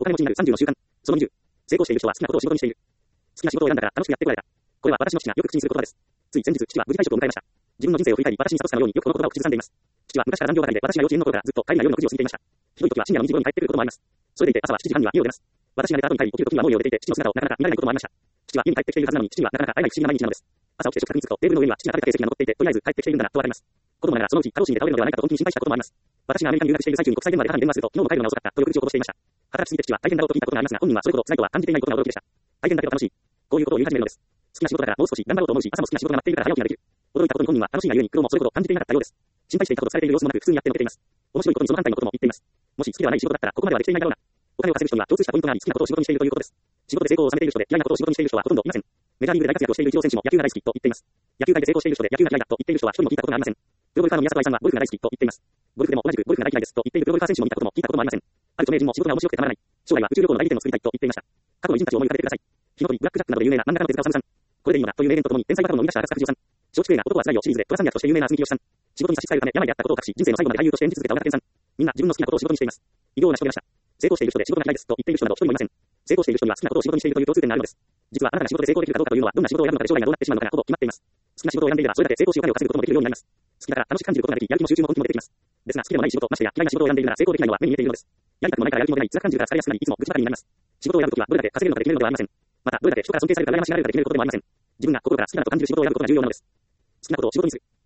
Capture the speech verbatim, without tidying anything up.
お金持ちになるさんじゅうの習慣。そのにじゅう。成功している人は好きなことを仕事にしている。好きな仕事を選んだから楽しくやってこられた。これは私の父がよく口にする言葉です。つい先日、父は無事退職を迎えました。自分の人生を振り返り、私に諭すかのようによくこの言葉を口ずさんでいます。父は昔から残業係で、私が幼稚園の頃からずっと帰りが夜のくじを過ぎていました。ひどい時は深夜のにじ頃に帰ってくることもあります。それでいて朝はしちじはんには家を出ます。私が寝た後に帰り、起きる時にはもう家を出ていて、父の姿をなかなか見られないこともありました。父は家に帰ってきているはずなのに、父にはなかなか会えない不思議な毎日なのです。朝起きて食卓に着くと、テーブルの上には父が食べた形跡が残っていて、とりあえず帰ってきているんだなとわかります。子供ながらそのうち過労死にで倒れるのではないかと本気に心配したこともあります。私がアメリカに留学している最中に国際電話で母に電話すると、昨日も帰るのが遅かったという口を殺していました。働きすぎて父は大変だろうと聞いたことがありますが、本人はそれほど辛いとは感じていないことが驚きでした。大変だけど楽しい。こういうことを言い始めるのです。好きな仕事だからもう少し頑張ろうと思うし、朝も好きな仕事が待っているから早起きができる。驚いたことに本人は楽しいがゆえに苦労もそれほど感じていなかったようです。心配していたことされている様子もなく普通にやってのけています。面白いことにその反対のことも言っています。もし好きではない仕事だったらここまではできていないだろうな。お金を稼ぐ人には共通したポイントがあり、好きなことを仕事にしているということです。仕事で成功を収めている人で嫌いなことを仕事にしている人はほとんどいません。メジャーリーグで大活躍をしているイチロー選手も野球が大好きと言っています。野球界で成功している人で野球が嫌いだと言っている人は一人も聞いたことがありません。プロゴルファーの宮坂愛さんはゴルフが大好きと言っています。ゴルフでも同じくゴルフが大嫌いですと言っているプロゴルファー選手も見たことも聞いたこともありません。ある著名人も仕事が面白くてたまらない。将来は宇宙旅行の代理店を作りたいと言っていました。過去の偉人たちを思い浮かべてください。火の鳥、ブラックジャックなどで有名な漫画家の手塚治虫さん。これでいいのだという名言とともに天才バトルの生み出した荒塚不二夫さん。松竹映画男は辛いよシリーズで虎三役として有名な鈴木芳さん。仕事に差し支えるため病であったことを隠し人生の最後まで俳優として演じ続けた小川健さん。みんな自分の好きなことを仕事にしています。異様な人でした。成功している人で仕事が嫌いですと言っている人など一人もいません。成功している人には好きなことを仕事にしているという共通点があるのです。実はあなたが仕事で成功できるかどうかというのはどんな仕事を選ぶのかで将来がどうなってしまうのかがほぼ決まっています。好きな仕事を選んでいればそれだけ成功しお金を稼ぐこともできるようになります。好きだから楽しく感じることができ、やる気も集中も本気も出てきます。ですが好きでもない仕事、ましてや嫌いな仕事を選んでいるなら成功できないのは目に見えているのです。やりたくもないからやる気も出ない、辛く感じるから疲れやすくなり、いつも愚痴ばかりになります。仕事を選ぶときはどれだけ稼げるのかで決めるのではありません。またどれだけ人から尊敬されるか羨ましがられるかで決めることでもありません。自分が心から好きだなと感じる仕事を選ぶことが重要なのです。好きなことを仕事にする。